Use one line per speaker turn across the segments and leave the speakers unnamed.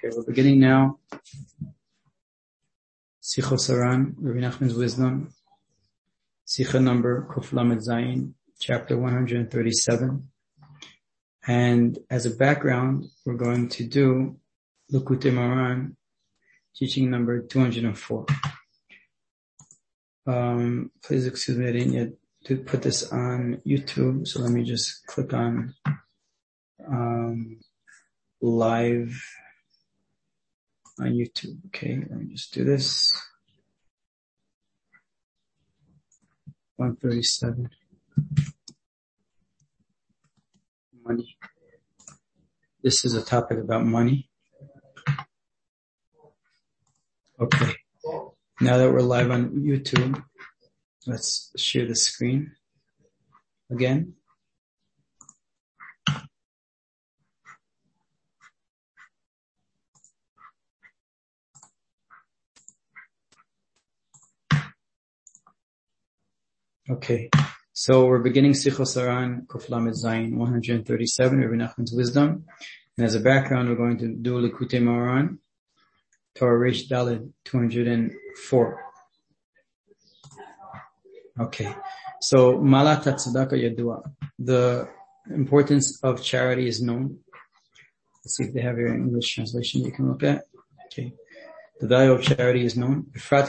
Okay, we're beginning now. Sichos Haran, Rabbi Nachman's Wisdom, Sicha number Kuf Lamed Zayin, chapter 137. And as a background, we're going to do Likutei Moharan, teaching number 204. Please excuse me, I didn't yet put this on YouTube, so let me just click on live on YouTube. Okay, let me just do this. 137. Money. This is a topic about money. Okay. Now that we're live on YouTube, let's share the screen again. Okay, so we're beginning Sichos Haran, Kuf Lamed Zayin, 137, Rabbi Nachman's Wisdom. And as a background, we're going to do Likutei Moharan, Torah Reish Daled, 204. Okay, so Malat HaTzedakah Yadua. The importance of charity is known. Let's see if they have your English translation you can look at. Okay, the value of charity is known.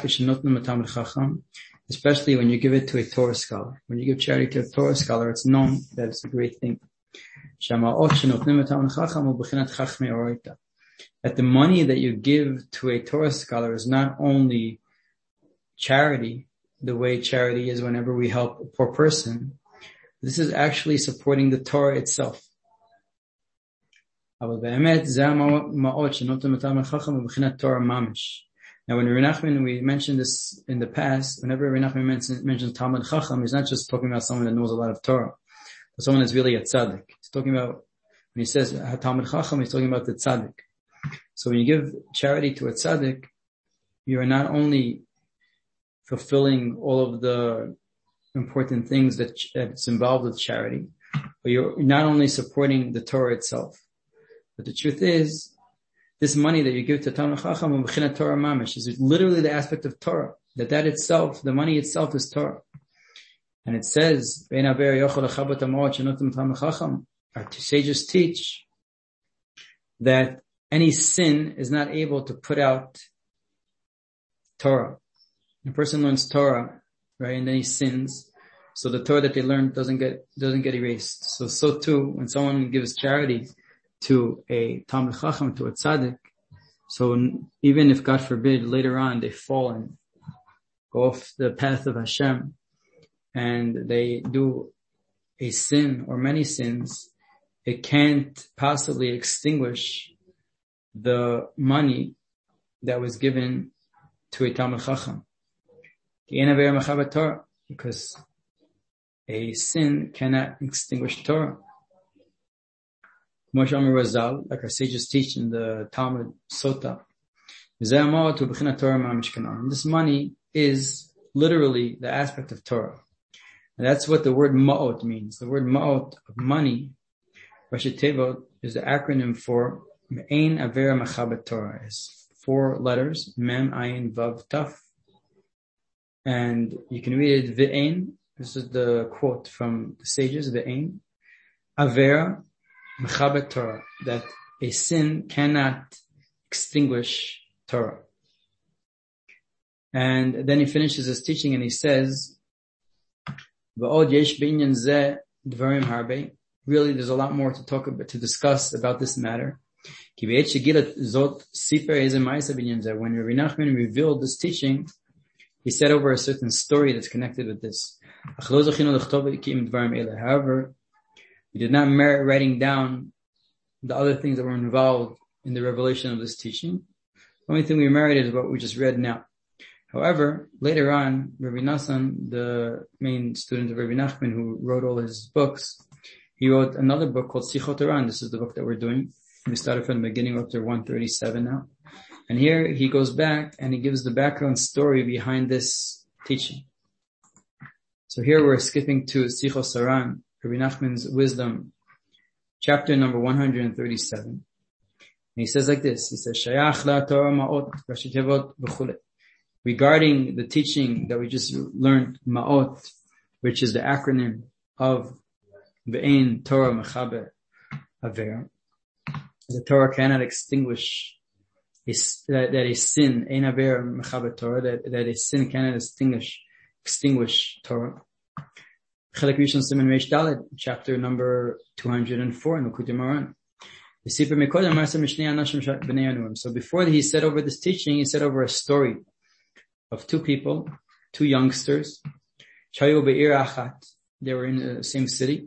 Especially when you give it to a Torah scholar. When you give charity to a Torah scholar, it's known that it's a great thing. That the money that you give to a Torah scholar is not only charity, the way charity is whenever we help a poor person. This is actually supporting the Torah itself. Now, when Rabbi Nachman, we mentioned this in the past, whenever Rabbi Nachman mentions Talmid Chacham, he's not just talking about someone that knows a lot of Torah, but someone that's really a tzaddik. He's talking about, when he says Talmid Chacham, he's talking about the tzaddik. So when you give charity to a tzaddik, you are not only fulfilling all of the important things that's involved with charity, but you're not only supporting the Torah itself. But the truth is, this money that you give to Talmid Chacham B'chinat Torah Mamish is literally the aspect of Torah. That itself, the money itself is Torah. And it says, our sages teach that any sin is not able to put out Torah. A person learns Torah, right, and then he sins. So the Torah that they learned doesn't get erased. So too, when someone gives charity to a Talmid Chacham, to a tzaddik, so even if, God forbid, later on they fall and go off the path of Hashem and they do a sin or many sins, it can't possibly extinguish the money that was given to a Talmid Chacham. Because a sin cannot extinguish Torah. Like our sages teach in the Talmud Sota. And this money is literally the aspect of Torah. And that's what the word ma'ot means. The word ma'ot, of money, Rashi Tevot, is the acronym for Me'ein Avera Mechabat Torah. It's 4 letters, Mem, Ayin, Vav, Taf. And you can read it, Ve'ein. This is the quote from the sages, Ve'ein. Avera Mechabat Torah, that a sin cannot extinguish Torah. And then he finishes his teaching and he says, V'od yesh b'inyan zeh dvarim harbe. Really, there's a lot more to discuss about this matter. Ki b'et shegilat zot siper eze ma'isa b'inyan zeh. When Rabbi Nachman revealed this teaching, he said over a certain story that's connected with this. However, we did not merit writing down the other things that were involved in the revelation of this teaching. The only thing we merited is what we just read now. However, later on, Rabbi Nassan, the main student of Rabbi Nachman who wrote all his books, he wrote another book called Sichot Haran. This is the book that we're doing. We started from the beginning up to 137 now. And here he goes back and he gives the background story behind this teaching. So here we're skipping to Sichos Haran, Rabbi Nachman's Wisdom, chapter number 137. he says like this. He says, Shayach la Torah ma'ot, Rashi Tevot v'chule. Regarding the teaching that we just learned, ma'ot, which is the acronym of Ve'ein Torah Mechaber Aver. The Torah cannot extinguish that a sin, Ein Aver Mechaber Torah, that a sin cannot extinguish Torah. Chelek Rishon Siman Reish Daled, chapter number 204 in Likutei Moharan. So before he said over this teaching, he said over a story of two people, two youngsters. They were in the same city.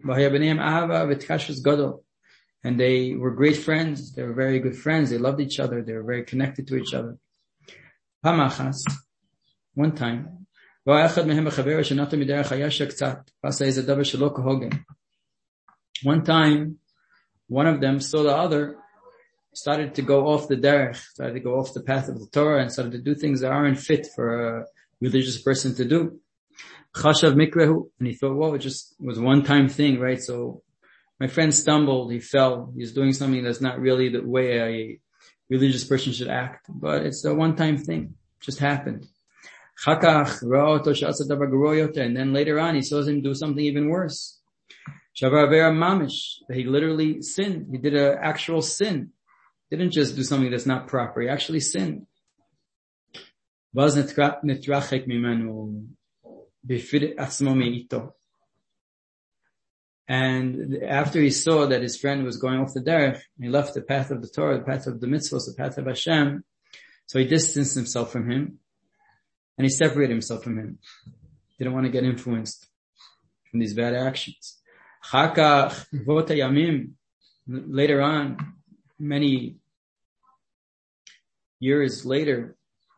And they were great friends. They were very good friends. They loved each other. They were very connected to each other. One time, one of them saw the other started to go off the derech, started to go off the path of the Torah and started to do things that aren't fit for a religious person to do. Chashav mikrehu, and he thought, whoa, it just was a one-time thing, right? So my friend stumbled, he fell, he's doing something that's not really the way a religious person should act, but it's a one-time thing, it just happened. And then later on, he saw him do something even worse. Shavar Avera Mamish, he literally sinned. He did an actual sin. He didn't just do something that's not proper. He actually sinned. And after he saw that his friend was going off the derech, he left the path of the Torah, the path of the mitzvahs, the path of Hashem. So he distanced himself from him. And he separated himself from him. He didn't want to get influenced from these bad actions. Later on, many years later,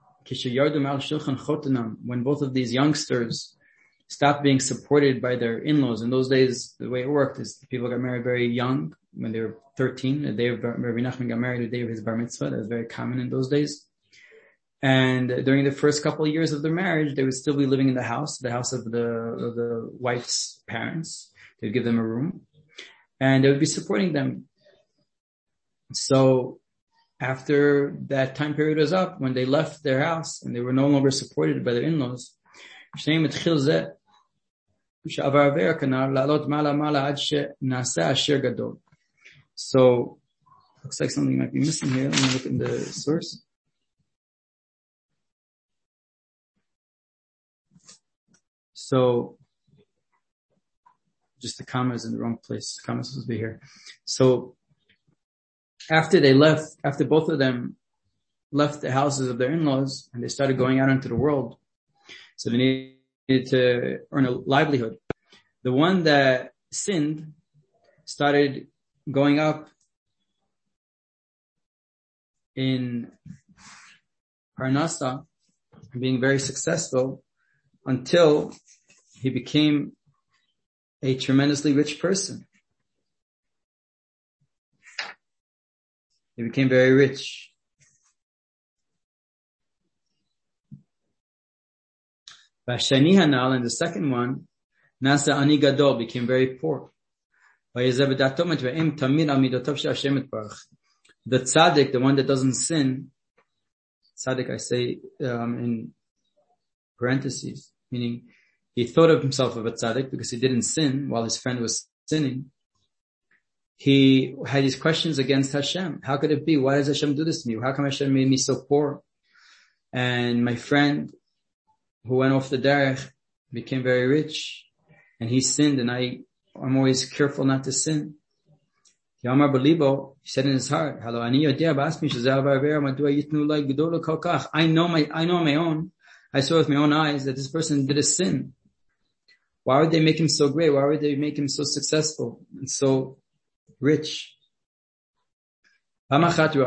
when both of these youngsters stopped being supported by their in-laws. In those days, the way it worked is people got married very young, when they were 13. The day of Rabbi Nachman got married, the day of his bar mitzvah. That was very common in those days. And during the first couple of years of their marriage, they would still be living in the house of the wife's parents. They would give them a room, and they would be supporting them. So after that time period was up, when they left their house and they were no longer supported by their in-laws, so looks like something might be missing here. Let me look in the source. So, just the comma is in the wrong place. The comma is supposed to be here. So, after both of them left the houses of their in-laws and they started going out into the world, so they needed to earn a livelihood. The one that sinned started going up in Parnasa and being very successful until he became a tremendously rich person. He became very rich. Vashani Hanal, and the second one, Nasa Ani Gadol, became very poor. The tzaddik, the one that doesn't sin, tzaddik I say in parentheses, meaning he thought of himself of a tzaddik because he didn't sin while his friend was sinning. He had these questions against Hashem. How could it be? Why does Hashem do this to me? How come Hashem made me so poor? And my friend who went off the derech became very rich, and he sinned, and I'm always careful not to sin. Yamar Balibo, he said in his heart, I know on my own, I saw with my own eyes that this person did a sin. Why would they make him so great? Why would they make him so successful and so rich? So one time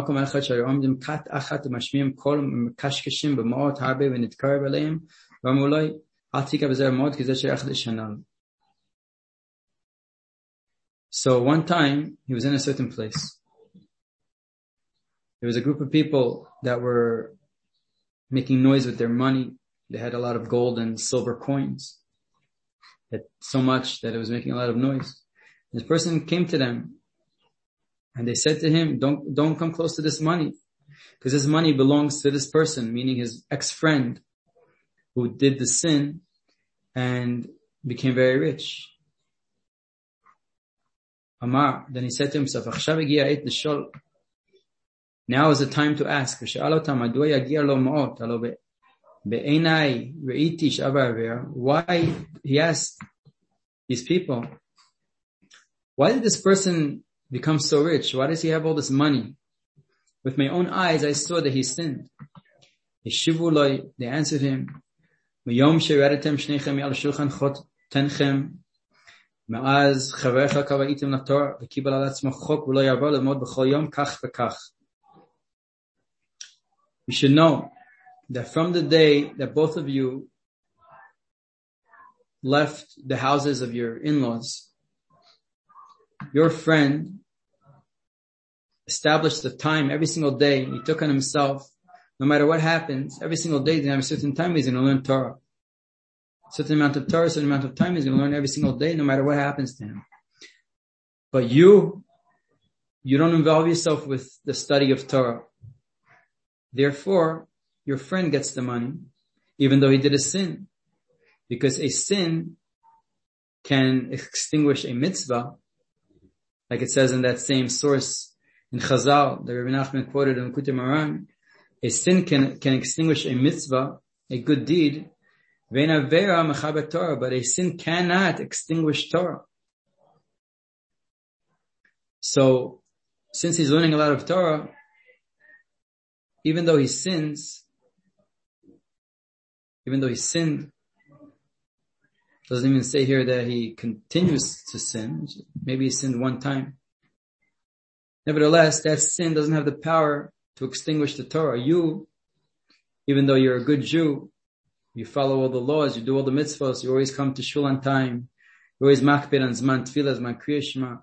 he was in a certain place. There was a group of people that were making noise with their money. They had a lot of gold and silver coins. So much that it was making a lot of noise. This person came to them And they said to him, don't come close to this money, because this money belongs to this person, meaning his ex-friend who did the sin and became very rich. Amar, then he said to himself, now is the time to ask. Why, he asked these people, why did this person become so rich? Why does he have all this money? With my own eyes, I saw that he sinned. They answered him, מאז חבריך קבעתם לתורה וקיבל על עצמו חוק ולא יעבור ללמוד בכל יום כך וכך. You should know that from the day that both of you left the houses of your in-laws, your friend established the time every single day. He took on himself, no matter what happens, every single day, they have a certain time he's going to learn Torah. Certain amount of Torah, certain amount of time he's going to learn every single day, no matter what happens to him. But you don't involve yourself with the study of Torah. Therefore, your friend gets the money, even though he did a sin. Because a sin can extinguish a mitzvah, like it says in that same source in Chazal, that Rabbi Nachman quoted in Likutei Moharan. A sin can extinguish a mitzvah, a good deed, but a sin cannot extinguish Torah. So, since he's learning a lot of Torah, even though he sinned, doesn't even say here that he continues to sin. Maybe he sinned one time. Nevertheless, that sin doesn't have the power to extinguish the Torah. You, even though you're a good Jew, you follow all the laws, you do all the mitzvahs, you always come to shul on time, you always makpid on zman tefillah, zman kriya shema,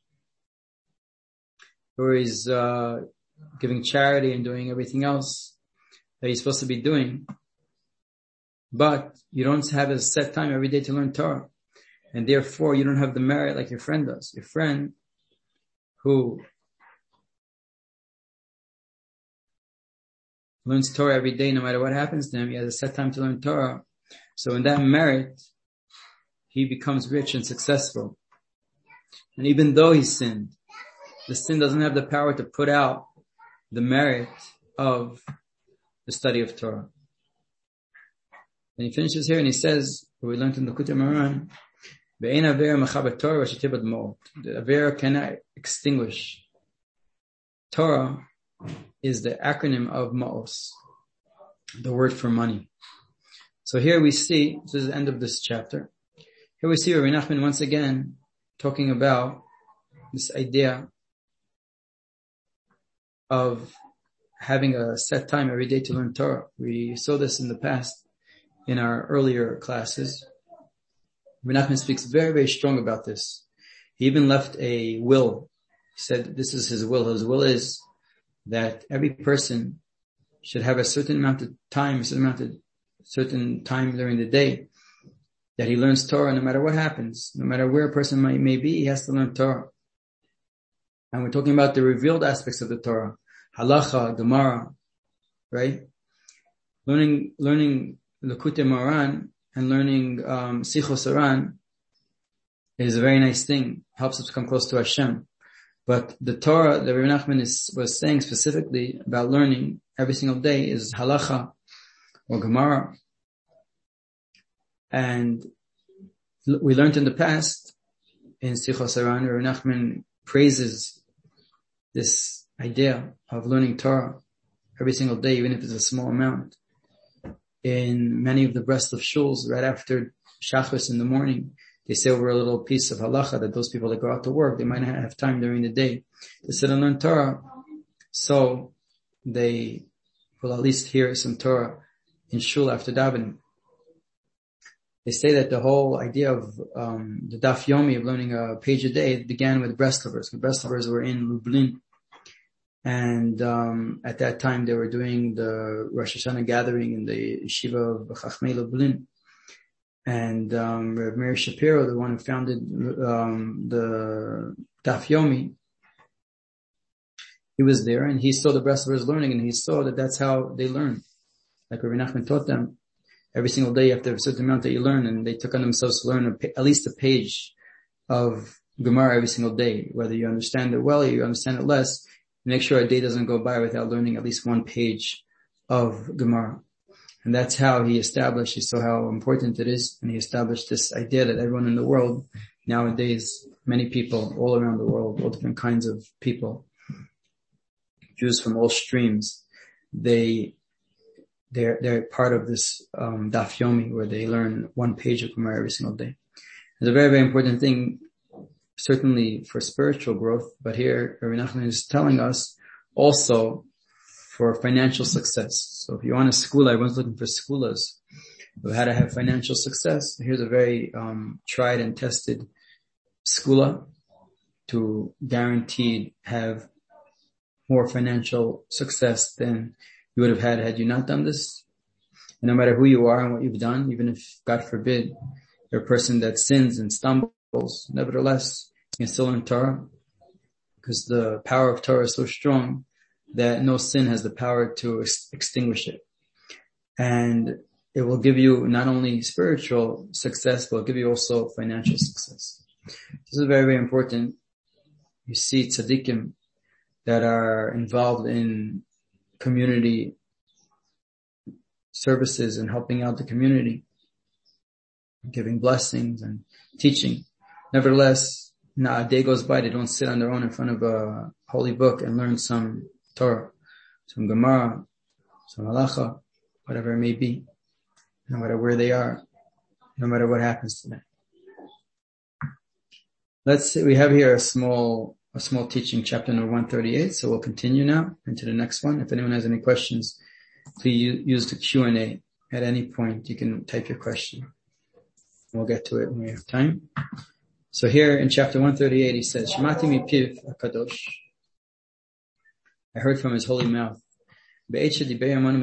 you're always giving charity and doing everything else that you're supposed to be doing. But you don't have a set time every day to learn Torah. And therefore, you don't have the merit like your friend does. Your friend who learns Torah every day, no matter what happens to him, he has a set time to learn Torah. So in that merit, he becomes rich and successful. And even though he sinned, the sin doesn't have the power to put out the merit of the study of Torah. And he finishes here and he says, what we learned in the Likutei Moharan, the Avera cannot extinguish. Torah is the acronym of Ma'os, the word for money. So here we see, this is the end of this chapter, here we see Rabbi Nachman once again talking about this idea of having a set time every day to learn Torah. We saw this in the past in our earlier classes. Rabbi Nachman speaks very, very strong about this. He even left a will. He said this is his will. His will is that every person should have a certain amount of time, certain time during the day that he learns Torah no matter what happens. No matter where a person may be, he has to learn Torah. And we're talking about the revealed aspects of the Torah. Halacha, Gemara, right? Learning Likutei Moharan and learning Sichos Haran is a very nice thing. Helps us to come close to Hashem. But the Torah that Rabbi Nachman was saying specifically about learning every single day is Halacha or Gemara. And we learned in the past in Sichos Haran, Rabbi Nachman praises this idea of learning Torah every single day, even if it's a small amount. In many of the Breslov shuls, right after Shachris in the morning, they say over a little piece of halacha that those people that go out to work, they might not have time during the day to sit and learn Torah. So they will at least hear some Torah in shul after davening. They say that the whole idea of the Daf Yomi, of learning a page a day, began with Breslovers. The Breslovers were in Lublin. And at that time they were doing the Rosh Hashanah gathering in the yeshiva of Chachmei Lublin. And Reb Meir Shapiro, the one who founded the Daf Yomi, he was there and he saw the Breslevers learning, and he saw that that's how they learn. Like Rabbi Nachman taught them, every single day after a certain amount that you learn, and they took on themselves to learn at least a page of Gemara every single day, whether you understand it well or you understand it less. Make sure a day doesn't go by without learning at least one page of Gemara. And that's how he saw how important it is, and he established this idea that everyone in the world, nowadays, many people all around the world, all different kinds of people, Jews from all streams, they're part of this Daf Yomi, where they learn one page of Gemara every single day. It's a very, very important thing, certainly for spiritual growth, but here Rabbi Nachman is telling us also for financial success. So if you want a school, everyone's looking for schoolas of how to have financial success. Here's a very tried and tested schoola to guaranteed have more financial success than you would have had you not done this. And no matter who you are and what you've done, even if, God forbid, you're a person that sins and stumbles, nevertheless, you can still learn Torah, because the power of Torah is so strong that no sin has the power to extinguish it. And it will give you not only spiritual success, but it'll give you also financial success. This is very, very important. You see tzaddikim that are involved in community services and helping out the community, giving blessings and teaching. Nevertheless, not a day goes by, they don't sit on their own in front of a holy book and learn some Torah, some Gemara, some Halacha, whatever it may be, no matter where they are, no matter what happens to them. Let's see, we have here a small teaching, chapter number 138, so we'll continue now into the next one. If anyone has any questions, please use the Q&A at any point. You can type your question. We'll get to it when we have time. So here in chapter 138, he says, Shemati mipiv HaKadosh. I heard from his holy mouth. So Rabbi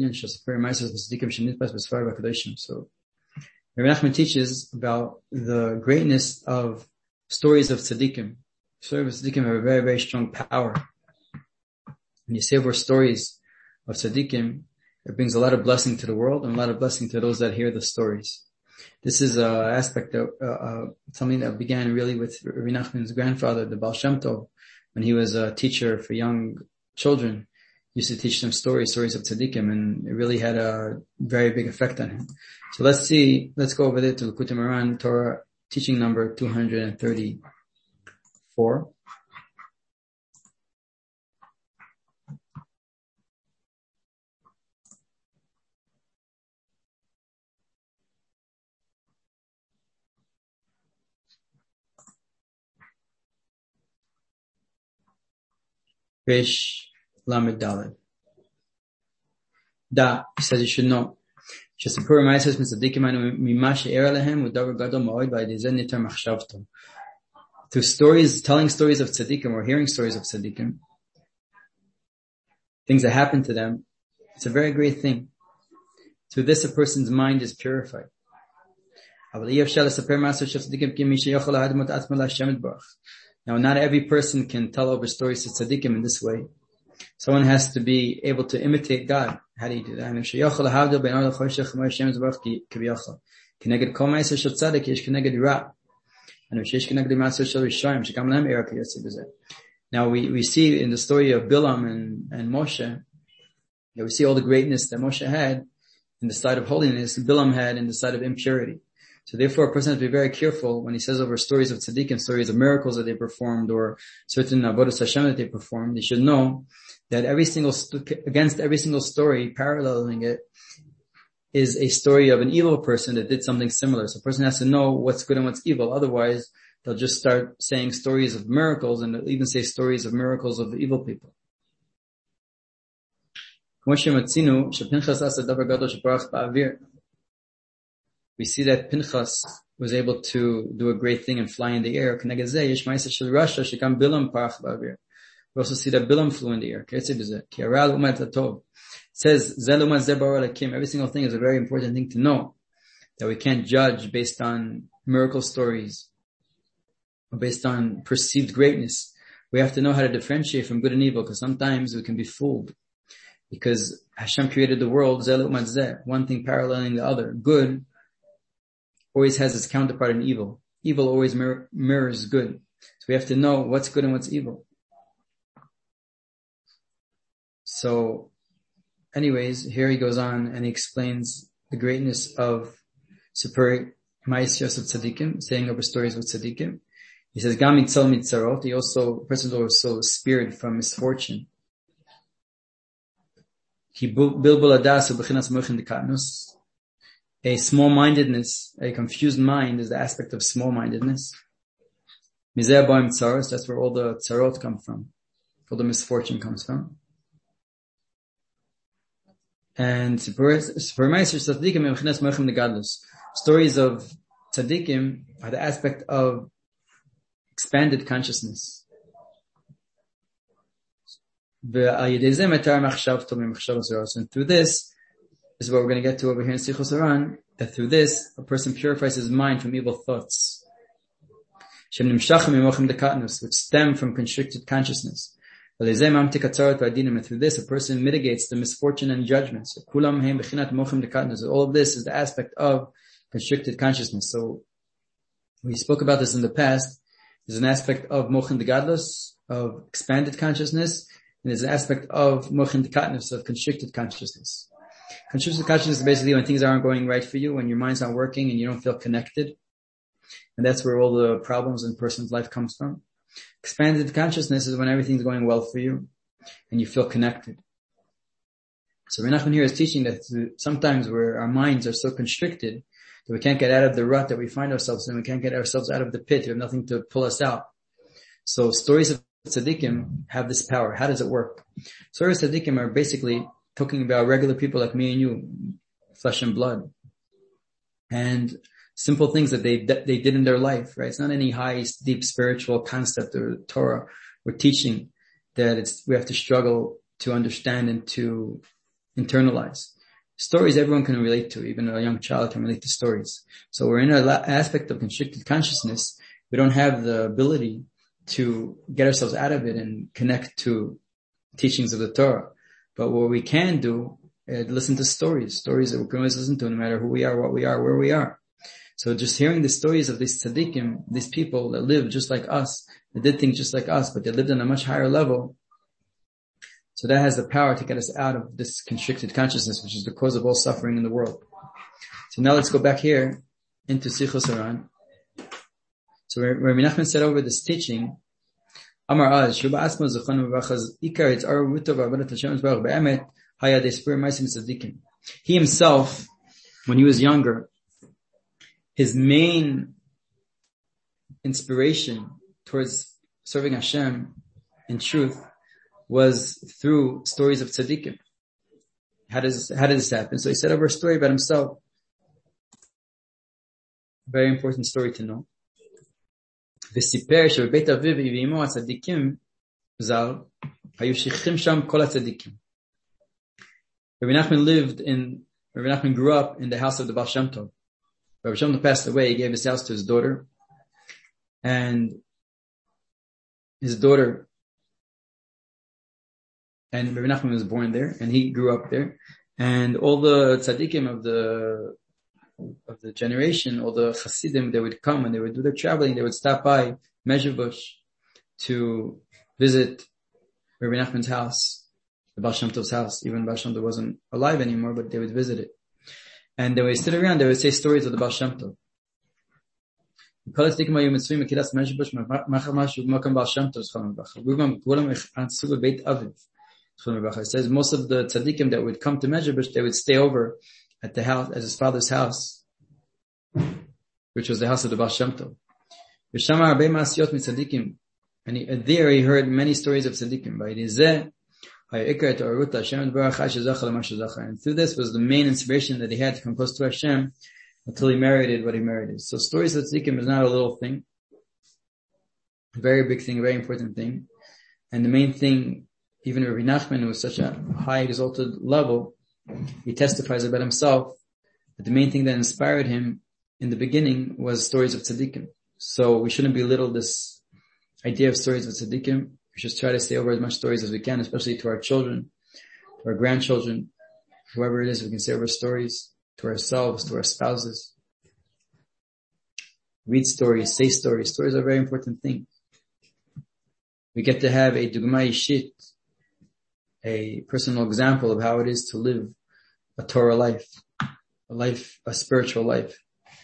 Nachman teaches about the greatness of stories of tzaddikim. Stories of tzaddikim have a very, very strong power. When you say over stories of tzaddikim, it brings a lot of blessing to the world and a lot of blessing to those that hear the stories. This is an aspect of something that began really with Rabbi Nachman's grandfather, the Baal Shem Tov, when he was a teacher for young children. He used to teach them stories of tzaddikim, and it really had a very big effect on him. So let's go over there to Likutei Moharan, Torah, teaching number 234. Resh Lamed Daled. Da, he says you should know. To stories, telling stories of tzaddikim or hearing stories of tzaddikim, things that happen to them, it's a very great thing. Through this, a person's mind is purified. Now, not every person can tell over stories to tzaddikim in this way. Someone has to be able to imitate God. How do you do that? Now we see in the story of Bilam and Moshe, we see all the greatness that Moshe had in the side of holiness, Bilam had in the side of impurity. So therefore, a person has to be very careful when he says over stories of tzaddikim, stories of miracles that they performed, or certain avodas Hashem that they performed. They should know that against every single story, paralleling it, is a story of an evil person that did something similar. So a person has to know what's good and what's evil. Otherwise, they'll just start saying stories of miracles, and they'll even say stories of miracles of the evil people. We see that Pinchas was able to do a great thing and fly in the air. We also see that Bilam flew in the air. It says, every single thing is a very important thing to know, that we can't judge based on miracle stories or based on perceived greatness, we have to know how to differentiate from good and evil, because sometimes we can be fooled. Because Hashem created the world, one thing paralleling the other. Good always has its counterpart in evil. Evil always mirrors good. So we have to know what's good and what's evil. So, anyways, here he goes on and he explains the greatness of Super Ma'asyos of Tzaddikim, saying over stories of Tzaddikim. He says, Gam mitzal mitzarot, a person is also spared from misfortune. A small-mindedness, a confused mind is the aspect of small-mindedness. That's where all the tzarot come from, all the misfortune comes from. And stories of tzaddikim are the aspect of expanded consciousness. And through this is what we're going to get to over here in Sichos Haran, that through this, a person purifies his mind from evil thoughts, which stem from constricted consciousness. And through this, a person mitigates the misfortune and judgments. All of this is the aspect of constricted consciousness. So, we spoke about this in the past. There's an aspect of mochin degadlus, of expanded consciousness, and there's an aspect of mochin dekatnus, of constricted consciousness. Constricted consciousness is basically when things aren't going right for you, when your mind's not working and you don't feel connected. And that's where all the problems in a person's life comes from. Expanded consciousness is when everything's going well for you and you feel connected. So Rabbi Nachman here is teaching that sometimes where our minds are so constricted that we can't get out of the rut that we find ourselves in, we can't get ourselves out of the pit, we have nothing to pull us out. So stories of tzaddikim have this power. How does it work? Stories of tzaddikim are basically talking about regular people like me and you, flesh and blood, and simple things that they did in their life, right? It's not any high, deep spiritual concept or Torah. We're teaching that we have to struggle to understand and to internalize. Stories everyone can relate to, even a young child can relate to stories. So we're in an aspect of constricted consciousness. We don't have the ability to get ourselves out of it and connect to teachings of the Torah. But what we can do is listen to stories that we can always listen to no matter who we are, what we are, where we are. So just hearing the stories of these tzaddikim, these people that live just like us, that did things just like us, but they lived on a much higher level. So that has the power to get us out of this constricted consciousness, which is the cause of all suffering in the world. So now let's go back here into Sichos Haran. So Rabbi Nachman said over this teaching, Amar Az, Shuba Asma Zuchon Mevachaz Ikar, it's our root of Abadat Hashem Baruch Be'emet, Hayad Espir Maisim Tzaddikim. He himself, when he was younger, his main inspiration towards serving Hashem in truth was through stories of tzaddikim. How does this happen? So he said over a story about himself. Very important story to know. V'siper shebeit aviv v'imo tzaddikim zal hayu shichim sham kol tzaddikim. Rabbi Nachman grew up in the house of the Baal Shem Tov. Rabbi Shem Tov passed away. He gave his house to his daughter, and Rabbi Nachman was born there, and he grew up there. And all the tzaddikim of the generation, all the chassidim, they would come and they would do their traveling. They would stop by Mezhebush to visit Rabbi Nachman's house, the Baal Shem Tov's house. Even Baal Shem Tov wasn't alive anymore, but they would visit it. And they would sit around, they would say stories of the Baal Shem Tov. It says most of the tzaddikim that would come to Mezhebush, they would stay over at the house, at his father's house, which was the house of the Baal Shem Tov. And there he heard many stories of tzaddikim. And through this was the main inspiration that he had to come close to Hashem until he merited what he merited. So stories of tzaddikim is not a little thing. A very big thing, a very important thing. And the main thing, even Rabbi Nachman, who was such a high exalted level, he testifies about himself that the main thing that inspired him in the beginning was stories of tzaddikim. So we shouldn't belittle this idea of stories of tzaddikim. We should try to say over as much stories as we can, especially to our children, to our grandchildren, whoever it is. We can say over stories to ourselves, to our spouses. Read stories, say stories. Stories are a very important thing. We get to have a dugma ishit, a personal example of how it is to live a Torah life, a spiritual life.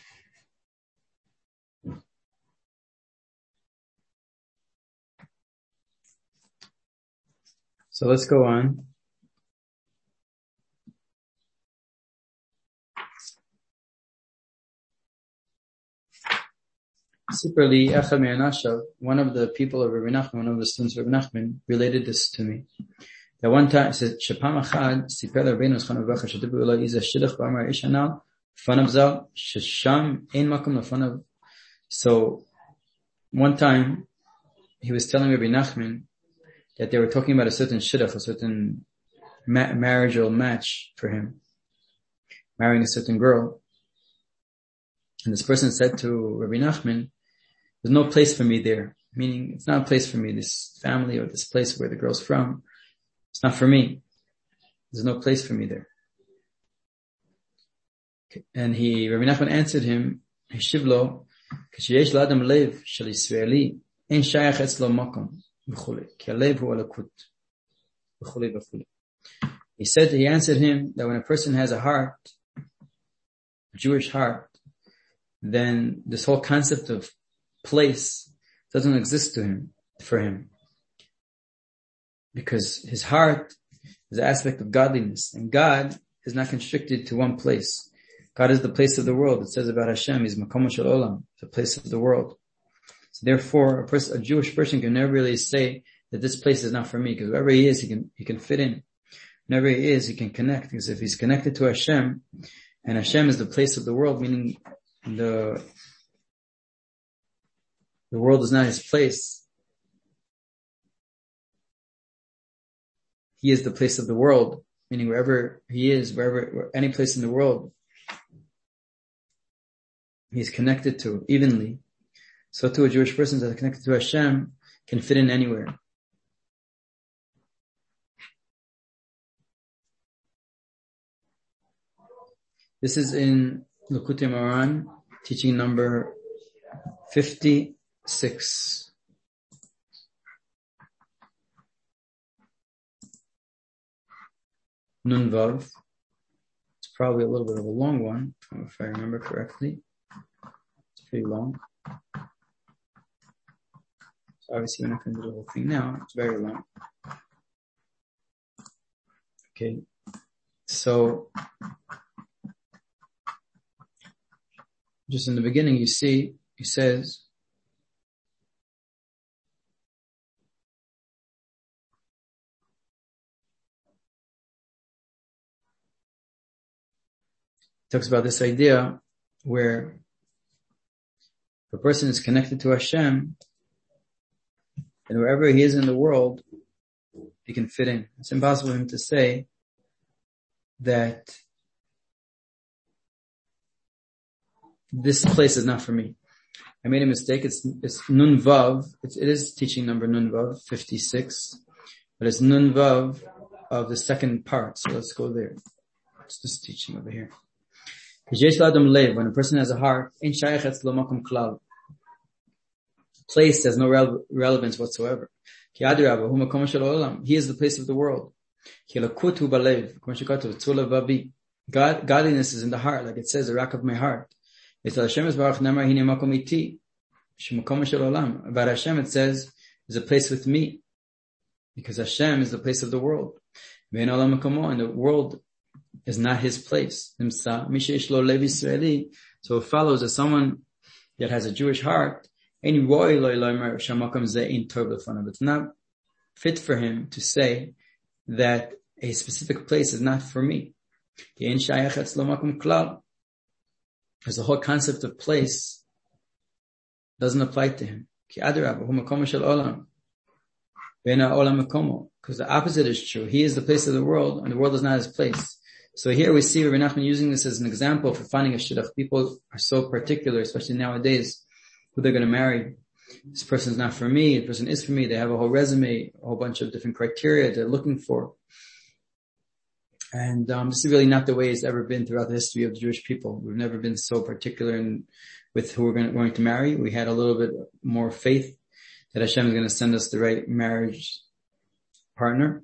So let's go on. Separately, Echad Me'anashav, one of the people of Rabbi Nachman, one of the students of Rabbi Nachman, related this to me. That one time, it says, Shapam Achad, Sipel Rabbeinu Zchon Uvracha, Shetibu Ula Iza Shidduch B'amar Ishanal, Fanav Zal, Shesham Ein Makom Lefanav. So, one time, he was telling Rabbi Nachman that they were talking about a certain shidduch, a certain marriageable match for him, marrying a certain girl. And this person said to Rabbi Nachman, there's no place for me there. Meaning, it's not a place for me, this family or this place where the girl's from. It's not for me. There's no place for me there. And Rabbi Nachman answered him, Hishivlo, Kashiyesh Ladam Lev Shel Yisraeli, Ein Shayach Etzlo Makom, V'chule, Ki Alev Hu Alakut, V'chule V'chule. He answered him that when a person has a heart, a Jewish heart, then this whole concept of place doesn't exist for him. Because his heart is an aspect of godliness, and God is not constricted to one place. God is the place of the world. It says about Hashem, He's Makom Shel Olam, the place of the world. So therefore, a Jewish person can never really say that this place is not for me, because wherever he is, he can fit in. Wherever he is, he can connect, because if he's connected to Hashem, and Hashem is the place of the world, meaning the world is not his place. He is the place of the world, meaning wherever he is, any place in the world, he's connected to evenly. So too a Jewish person that is connected to Hashem can fit in anywhere. This is in Likutei Moharan, teaching number 56. Nun Vav. It's probably a little bit of a long one, if I remember correctly. It's pretty long. So obviously we're not going to do the whole thing now. It's very long. Okay. So, just in the beginning, you see, he says, talks about this idea where if a person is connected to Hashem, and wherever he is in the world, he can fit in. It's impossible for him to say that this place is not for me. I made a mistake. It's Nun Vav. It is teaching number Nun Vav, 56. But it's Nun Vav of the second part. So let's go there. It's this teaching over here. When a person has a heart, place has no relevance whatsoever. He is the place of the world. Godliness is in the heart, like it says, the rock of my heart. About Hashem it says, there's a place with me. Because Hashem is the place of the world. And the world is not his place. So it follows that someone that has a Jewish heart, it's not fit for him to say that a specific place is not for me. Because the whole concept of place doesn't apply to him. Because the opposite is true. He is the place of the world, and the world is not his place. So here we see Rabbi Nachman using this as an example for finding a shidduch. People are so particular, especially nowadays, who they're going to marry. this person is not for me, this person is for me. They have a whole resume, a whole bunch of different criteria they're looking for. And this is really not the way it's ever been throughout the history of the Jewish people. We've never been so particular with who we're going to marry. We had a little bit more faith that Hashem is going to send us the right marriage partner.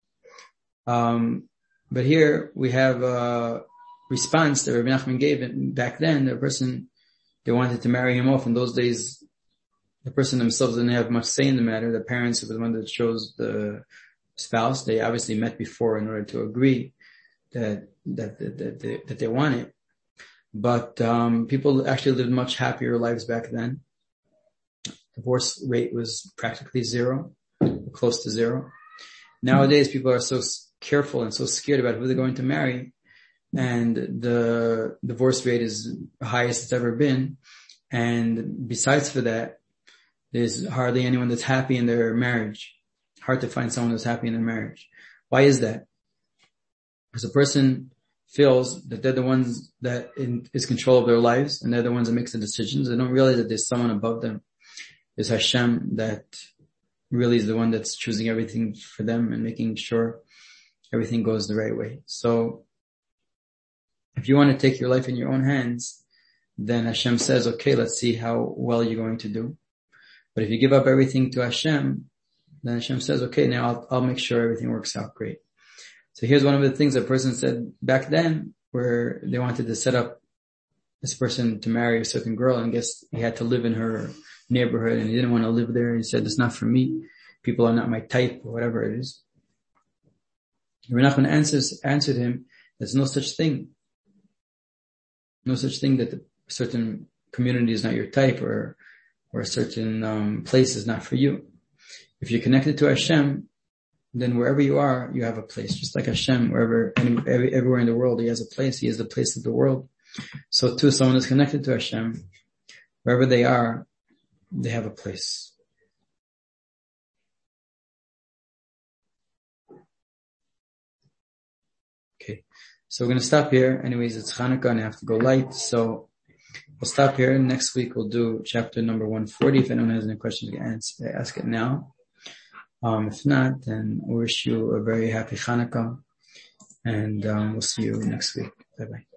But here we have a response that Rabbi Nachman gave. Back then, the person, they wanted to marry him off. In those days, the person themselves didn't have much say in the matter. The parents were the one that chose the spouse. They obviously met before in order to agree that they want it. But people actually lived much happier lives back then. Divorce rate was practically zero, close to zero. Nowadays, people are so careful and so scared about who they're going to marry, and the divorce rate is the highest it's ever been. And besides for that, there's hardly anyone that's happy in their marriage. Hard to find someone who's happy in their marriage. Why is that? Because a person feels that they're the ones that is control of their lives, and they're the ones that makes the decisions. They don't realize that there's someone above them. There's Hashem that really is the one that's choosing everything for them and making sure everything goes the right way. So if you want to take your life in your own hands, then Hashem says, okay, let's see how well you're going to do. But if you give up everything to Hashem, then Hashem says, okay, now I'll make sure everything works out great. So here's one of the things a person said back then, where they wanted to set up this person to marry a certain girl, and guess he had to live in her neighborhood, and he didn't want to live there. He said, it's not for me. People are not my type, or whatever it is. Rabbi Nachman answered him, there's no such thing. No such thing that a certain community is not your type, or a certain place is not for you. If you're connected to Hashem, then wherever you are, you have a place. Just like Hashem, everywhere in the world, He has a place. He is the place of the world. So too, someone is connected to Hashem, wherever they are, they have a place. Okay. So we're going to stop here. Anyways, it's Hanukkah and I have to go light. So we'll stop here. Next week we'll do chapter number 140. If anyone has any questions, ask it now. If not, then I wish you a very happy Hanukkah, and we'll see you next week. Bye bye.